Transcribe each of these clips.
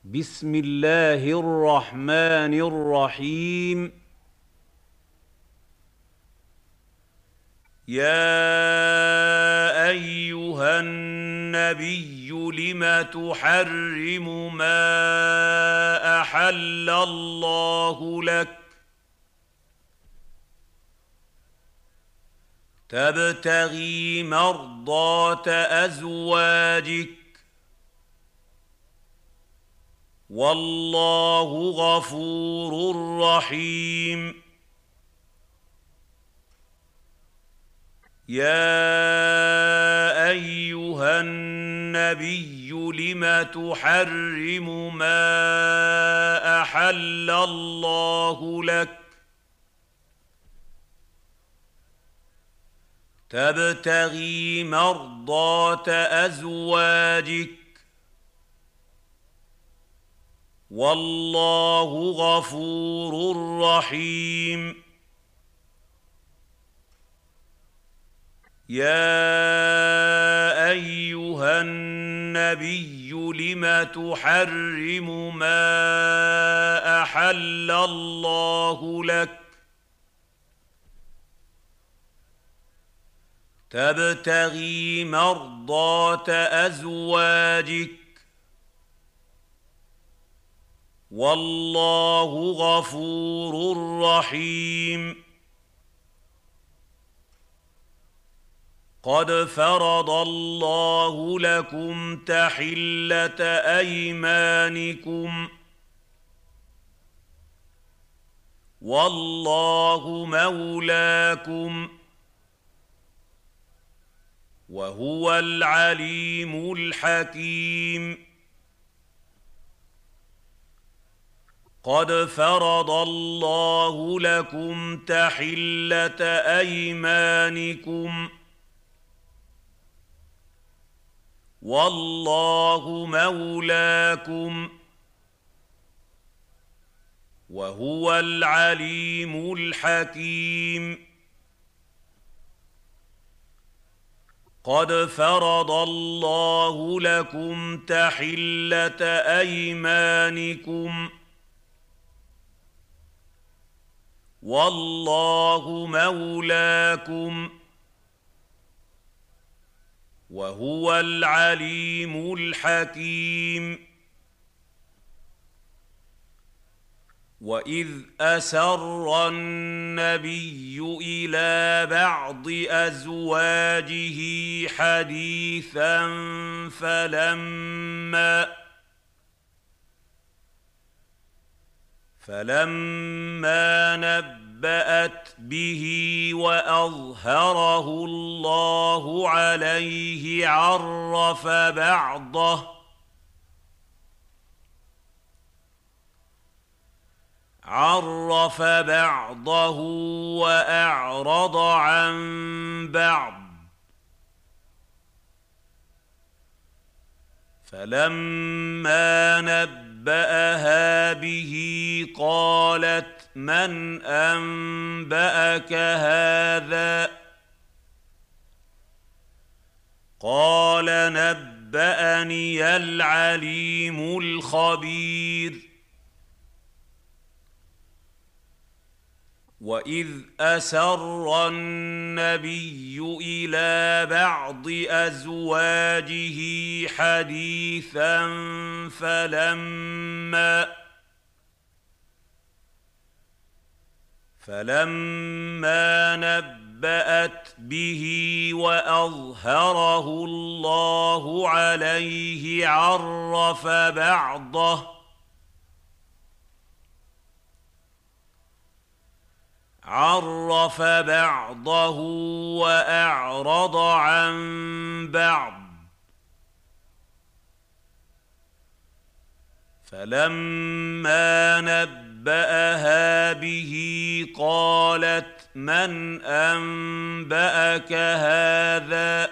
بسم الله الرحمن الرحيم. يا أيها النبي لم تحرم ما أحل الله لك تبتغي مرضات أزواجك والله غفور رحيم. يا أيها النبي لم تحرم ما أحل الله لك تبتغي مرضات أزواجك والله غفور رحيم. يا أيها النبي لم تحرم ما أحل الله لك تبتغي مرضات أزواجك والله غفور رحيم. قد فرض الله لكم تحلة أيمانكم والله مولاكم وهو العليم الحكيم. قد فرض الله لكم تحلة أيمانكم والله مولاكم وهو العليم الحكيم. قد فرض الله لكم تحلة أيمانكم والله مولاكم وهو العليم الحكيم. وإذ أسر النبي إلى بعض أزواجه حديثا فلما نبأت به وأظهره الله عليه عرف بعضه وأعرض عن بعض. فلما نبأها به قالت من أنبأك هذا قال نبأني العليم الخبير. وإذ أسر النبي إلى بعض أزواجه حديثا فلما نبأت به وأظهره الله عليه عرف بعضه وأعرض عن بعض. فلما نبأها به قالت من أنبأك هذا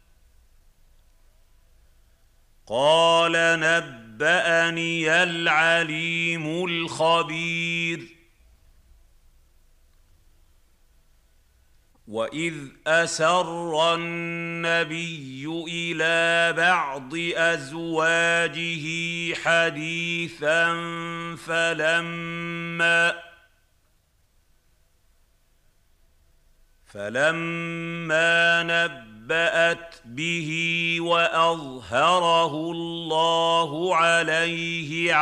قال نبأني العليم الخبير. وإذ أسر النبي إلى بعض أزواجه حديثا فلما نبأت به وأظهره الله عليه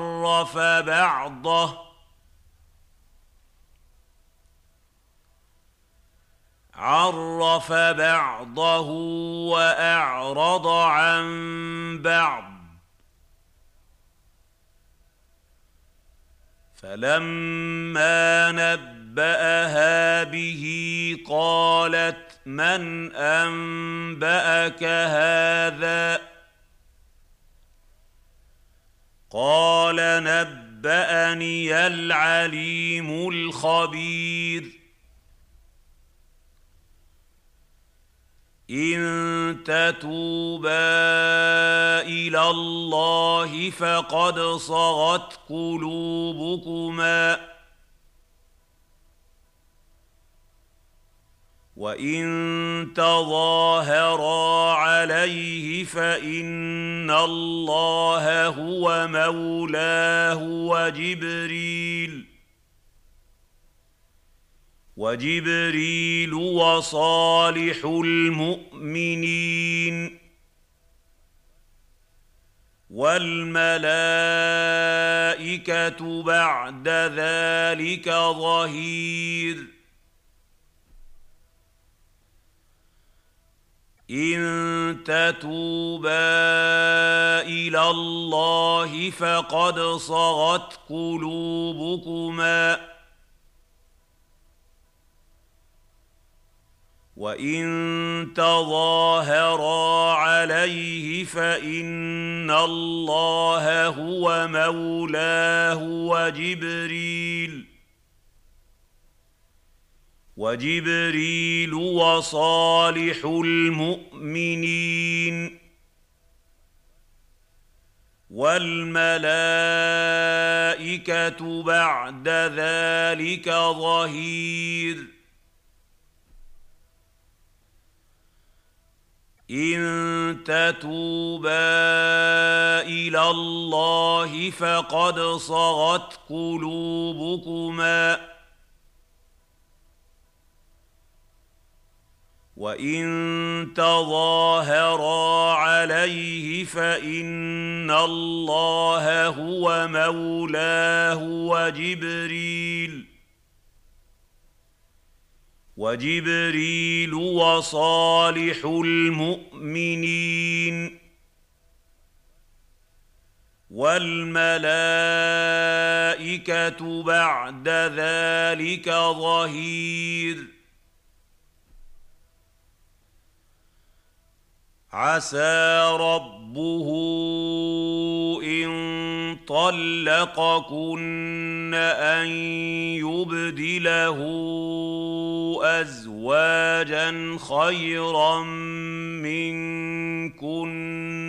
عرف بعضه وأعرض عن بعض فلما نبأها به قالت من أنبأك هذا قال نبأني العليم الخبير إن تتوبا إلى الله فقد صغت قلوبكما وإن تظاهرا عليه فإن الله هو مولاه وجبريل وصالح المؤمنين والملائكة بعد ذلك ظهير إن تتوبا إلى الله فقد صغت قلوبكما وإن تظاهرا عليه فإن الله هو مولاه وجبريل وصالح المؤمنين والملائكة بعد ذلك ظهير إن تتوبا إلى الله فقد صغت قلوبكما وإن تظاهرا عليه فإن الله هو مولاه وجبريل وصالح المؤمنين والملائكة بعد ذلك ظهير عسى ربه إن طلقكن أن يبدله أزواجا خيرا منكن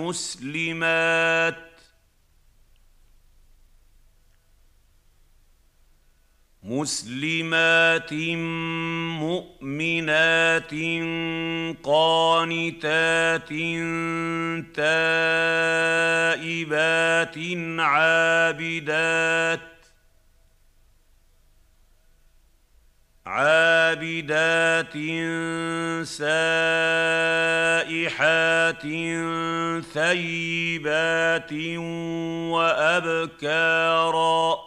مسلمات مؤمنات قانتات تائبات عابدات سائحات ثيبات وأبكارا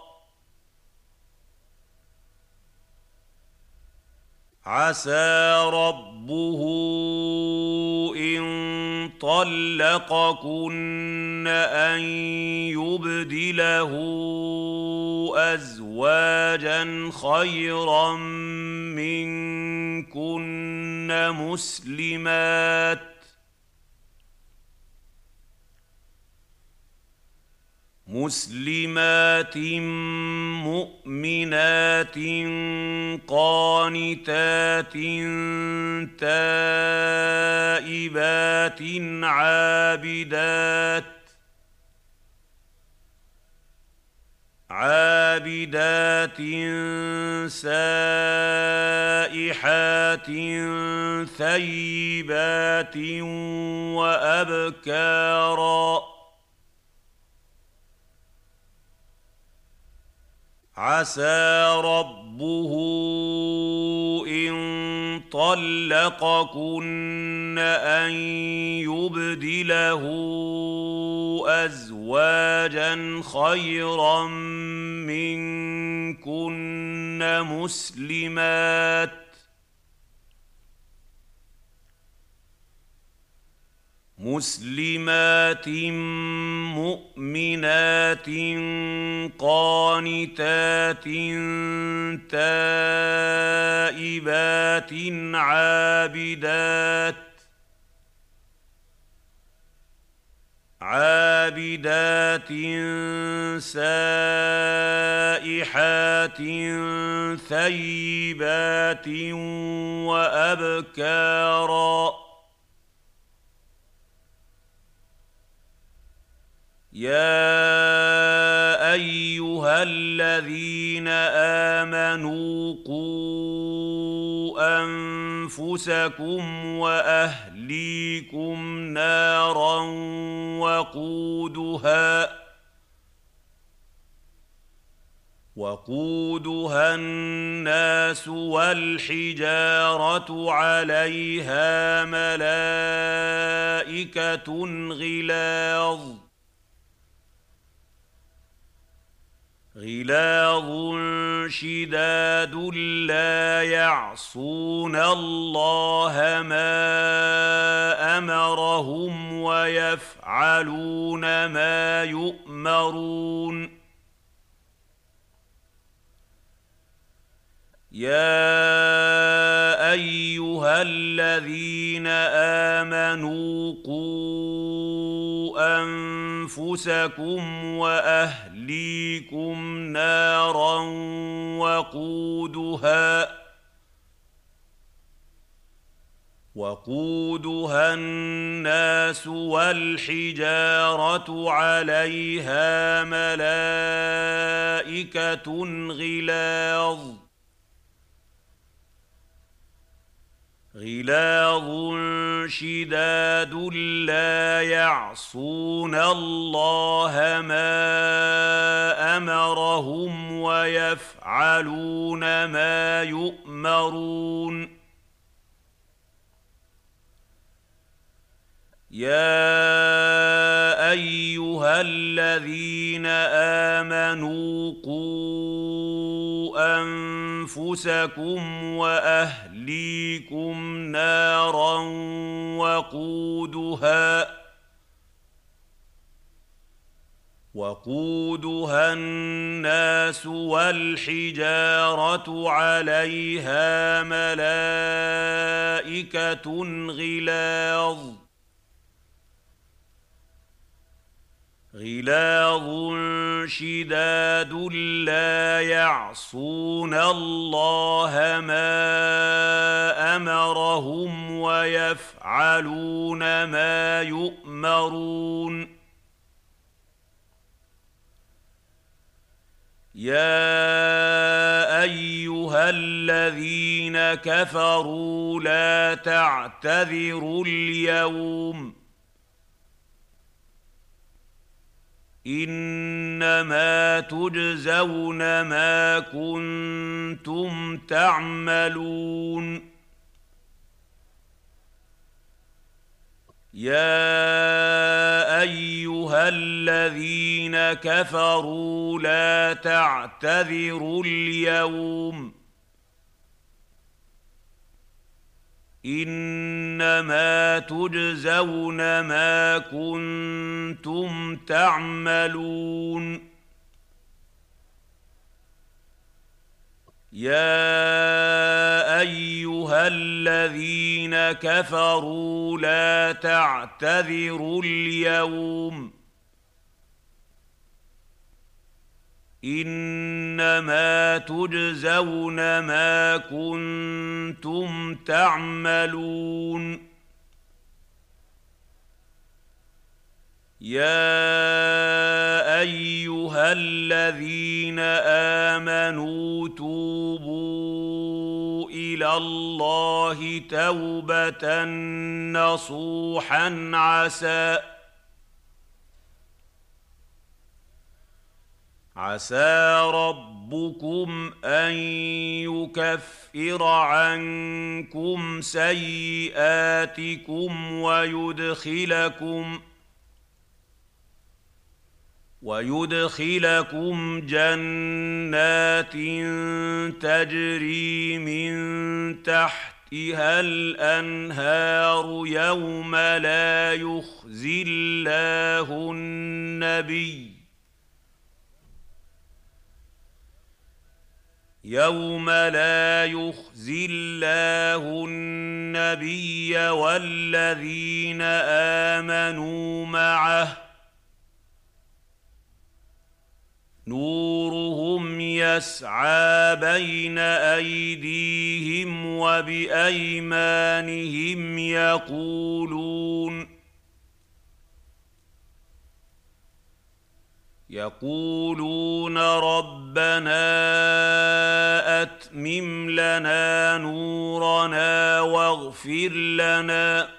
عسى ربه إن طلقكن أن يبدله أزواجا خيرا منكن مسلمات مؤمنات قانتات تائبات عابدات عابدات سائحات ثيبات وأبكارا عسى ربه إن طلقكن أن يبدله أزواجا خيرا منكن مسلمات مؤمنات قانتات تائبات عابدات سائحات ثيبات وأبكارا يا أيها الذين آمنوا قوا أنفسكم وأهليكم نارا وقودها الناس والحجارة عليها ملائكة غلاظ شداد لا يعصون الله ما أمرهم ويفعلون ما يؤمرون يا أيها الذين آمنوا قوا أنفسكم وأهليكم نارا وقودها الناس والحجارة عليها ملائكة غلاظ شداد لا يعصون الله ما أمرهم ويفعلون ما يؤمرون يا أيها الذين آمنوا قوا أنفسكم وأهليكم نارا وقودها الناس والحجارة عليها ملائكة غلاظ شداد لا يعصون الله ما أمرهم ويفعلون ما يؤمرون يا أيها الذين كفروا لا تعتذروا اليوم إنما تجزون ما كنتم تعملون يا أيها الذين كفروا لا تعتذروا اليوم إنما تجزون ما كنتم تعملون يا أيها الذين كفروا لا تعتذروا اليوم إنما تجزون ما كنتم تعملون يا أيها ايها الذين امنوا توبوا الى الله توبه نصوحا عسى ربكم أن يكفر عنكم سيئاتكم ويدخلكم جنات تجري من تحتها الأنهار يوم لا يخزي الله النبي والذين آمنوا معه نورهم يسعى بين أيديهم وبأيمانهم يقولون ربنا أتمم لنا نورنا واغفر لنا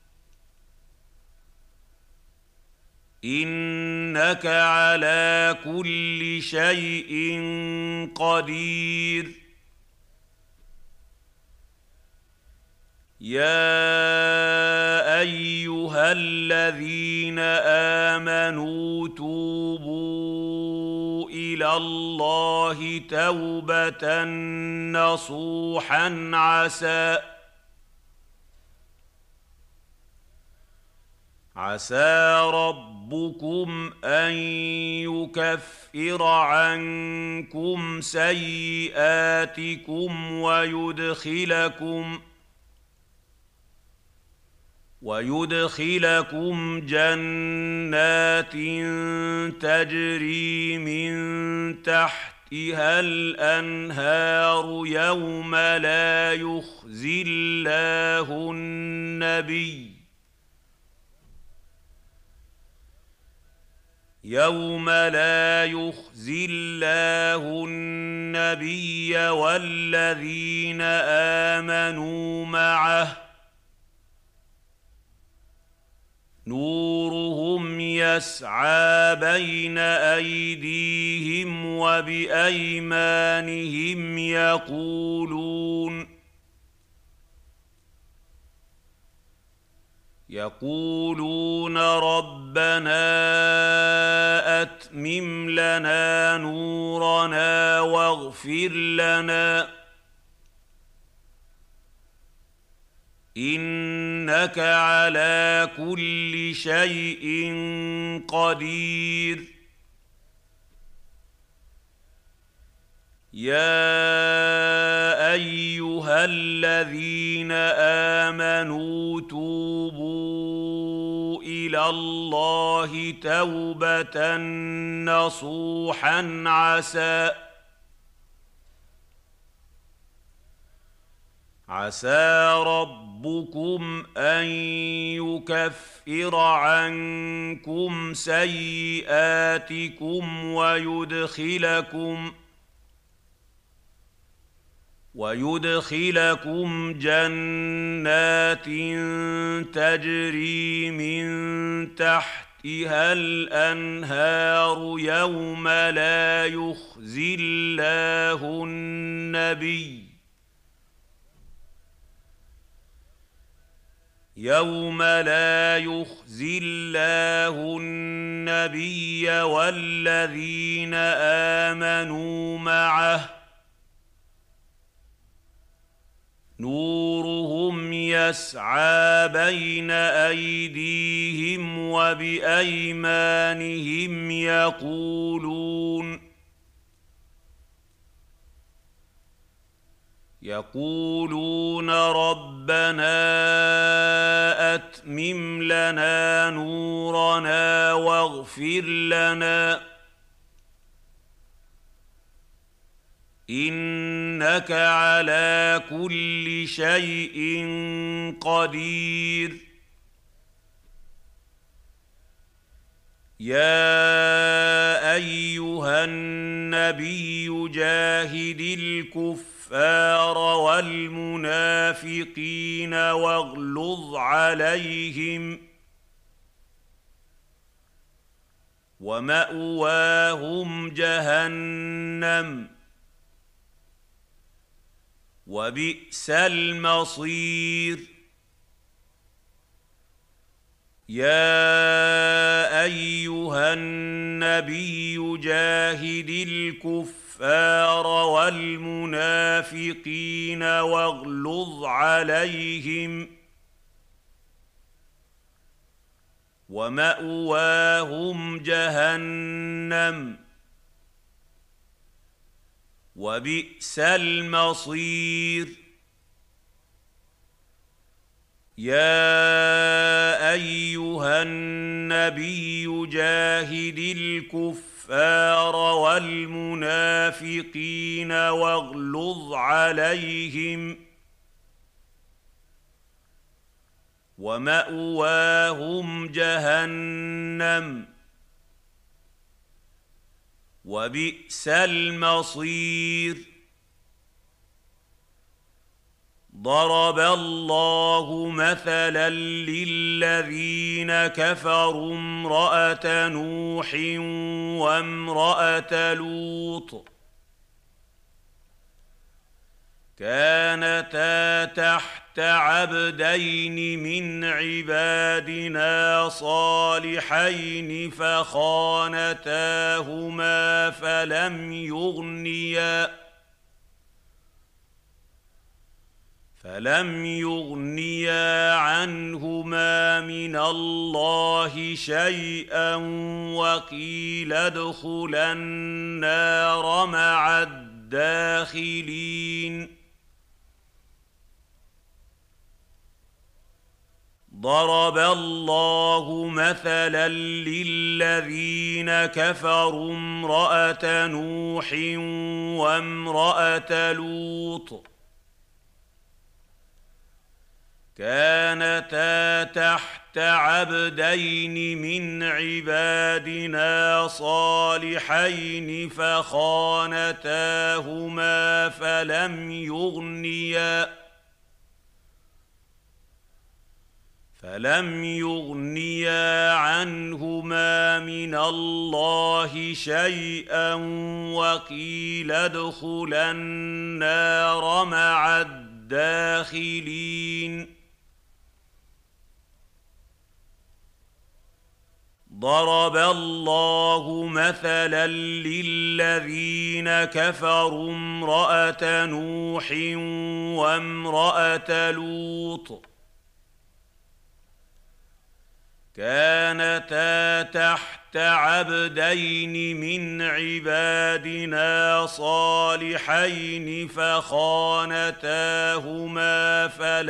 إنك على كل شيء قدير يا أيها الذين آمنوا توبوا إلى الله توبة نصوحا عسى ربكم أن يكفر عنكم سيئاتكم ويدخلكم جنات تجري من تحتها الأنهار يوم لا يخزي الله النبي والذين آمنوا معه نورهم يسعى بين أيديهم وبأيمانهم يقولون ربنا أتمم لنا نورنا واغفر لنا إنك على كل شيء قدير يا أيها الذين آمنوا توبوا إلى الله توبة نصوحا عسى ربكم أن يكفر عنكم سيئاتكم ويدخلكم جنات تجري من تحتها الأنهار يوم لا يخزي الله النبي والذين آمنوا معه نورهم يسعى بين أيديهم وبأيمانهم يقولون ربنا أتمم لنا نورنا واغفر لنا إنك على كل شيء قدير يا أيها النبي جاهد الكفار والمنافقين واغلظ عليهم ومأواهم جهنم وبئس المصير يا أيها النبي جاهد الكفار والمنافقين واغلظ عليهم ومأواهم جهنم وبئس المصير يا أيها النبي جاهد الكفار والمنافقين واغلظ عليهم ومأواهم جهنم وبئس المصير ضرب الله مثلا للذين كفروا امرأة نوح وامرأة لوط كانتا تحت عبدين من عبادنا صالحين فخانتاهما فلم يغنيا عنهما من الله شيئا وقيل ادخلا النار مع الداخلين ضرب الله مثلا للذين كفروا امرأة نوح وامرأة لوط كانتا تحت عبدين من عبادنا صالحين فخانتاهما فلم يغنيا عنهما من الله شيئا وقيل ادخلا النار مع الداخلين ضرب الله مثلا للذين كفروا امرأة نوح وامرأة لوط كانتا تحت عبدين من عبادنا صالحين فخانتاهما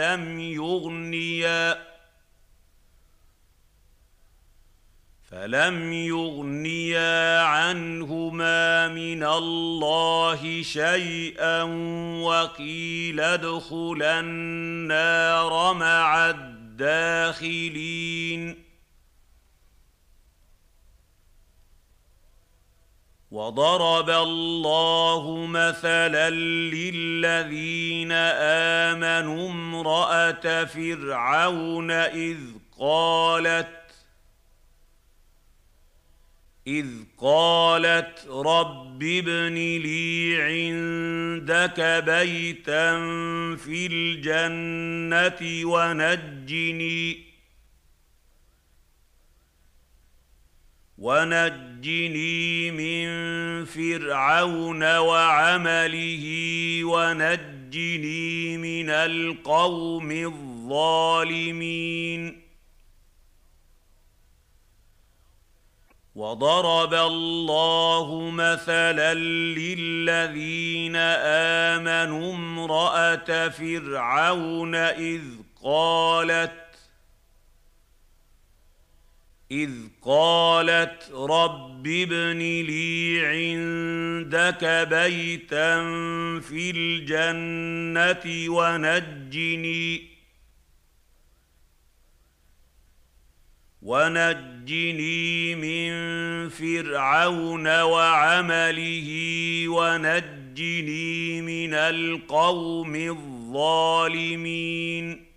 فلم يغنيا عنهما من الله شيئا وقيل ادخلا النار مع الداخلين وضرب الله مثلا للذين آمنوا امرأة فرعون إذ قالت رب ابن لي عندك بيتا في الجنة ونجني من فرعون وعمله ونجني من القوم الظالمين وضرب الله مثلا للذين آمنوا امرأة فرعون إذ قالت رب ابن لي عندك بيتا في الجنة ونجني من فرعون وعمله ونجني من القوم الظالمين.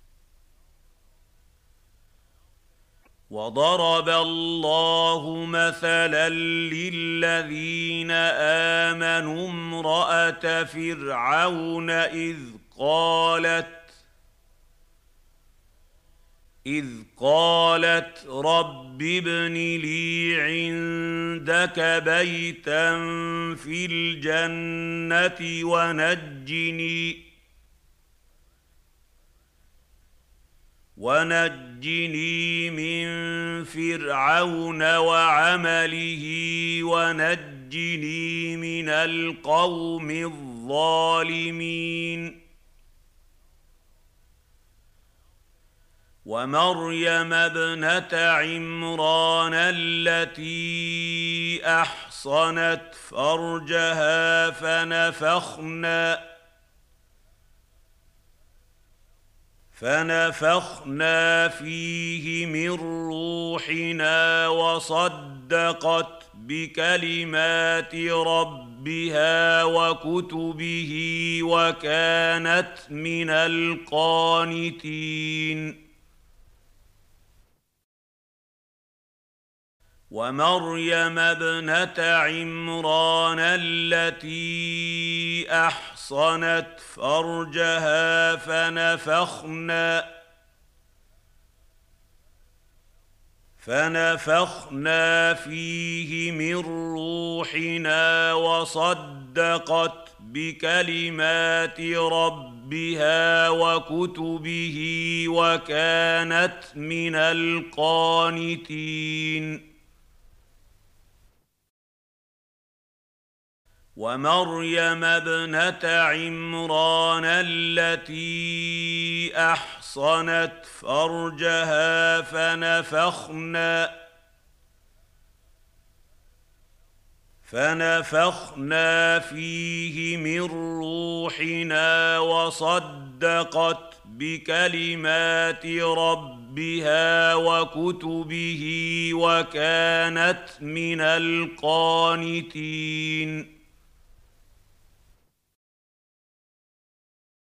وضرب الله مثلا للذين آمنوا امرأة فرعون إذ قالت رب ابن لي عندك بيتا في الجنة ونجني من فرعون وعمله ونجني من القوم الظالمين. ومريم ابنة عمران التي أحصنت فرجها فنفخنا فيه من روحنا وصدقت بكلمات ربها وكتبه وكانت من القانتين. ومريم ابنة عمران التي أحصنت فرجها فنفخنا فيه من روحنا وصدقت بكلمات ربها وكتبه وكانت من القانتين. ومريم ابنة عمران التي أحصنت فرجها فنفخنا فيه من روحنا وصدقت بكلمات ربها وكتبه وكانت من القانتين.